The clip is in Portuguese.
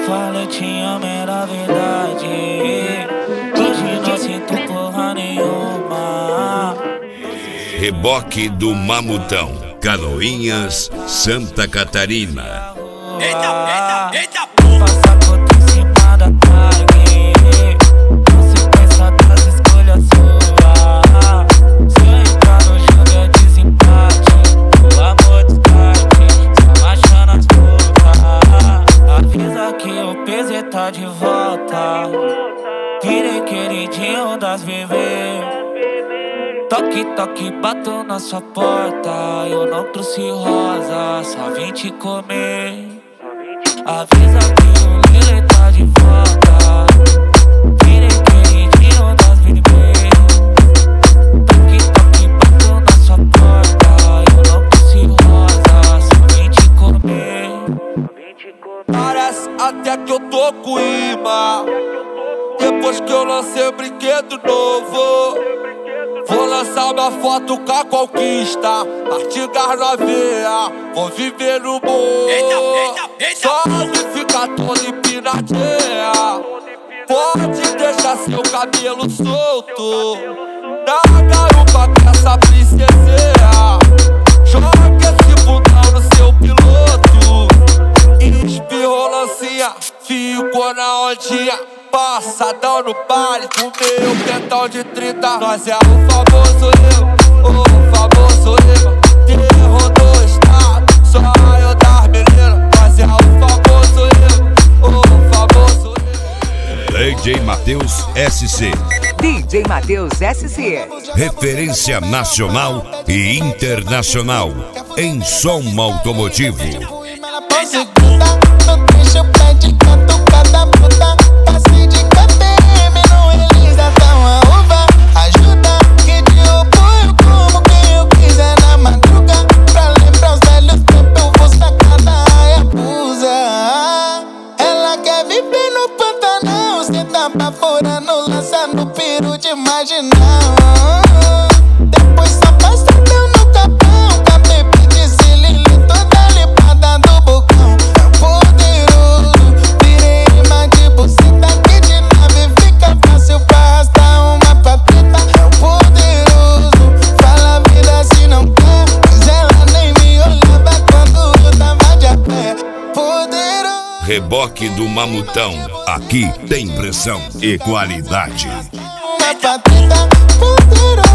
falei te amo era verdade. Hoje não sinto porra nenhuma. Reboque do Mamutão, Canoinhas, Santa Catarina. Eita, eita, eita. Passa gota em cima da tag. Consequência das escolhas suas. Se eu entrar no jogo é desempate. O amor descarte, só achando as putas. Avisa que o PZ tá de volta. Virei queridinho das bebês. Toque, toque, bato na sua porta. Eu não trouxe rosa, só vim te comer. Avisa que o Lele tá de volta. Virei queridinho das bebês. Toque, toque, bato na sua porta. Eu não trouxe rosa, só vim te comer. Parece até que eu tô com imã. Depois que eu lancei o brinquedo novo, vou lançar minha foto com a conquista. Artigas na veia, vou viver no morro. Só de ficar todo empinadinha. Pode deixar seu cabelo solto na garupa com essa princesinha. Joga esse bundão no seu piloto. Espirrou lancinha, ficou na ondinha. Passadão no baile, com meu pentão de 30. Nós é o famoso Lema, o famoso Lema. Terror do estado, só eu das meninas. Nós é o famoso Lema, o famoso Lema. DJ Matheus SC. DJ Matheus SC. Referência nacional e internacional em som automotivo. Lançando piro de marginal. Depois só passa deu no capão. Com a bebê de cilindro toda limpada do bocão. É poderoso, virei imã de buceta. Que de nave fica fácil pra arrastar uma pateta. É poderoso, fala a vida se não quer. Mas ela nem me olhava quando eu tava de a pé. Poderoso. Reboque do Mamutão, aqui tem pressão e qualidade. Uma pateta poderosa.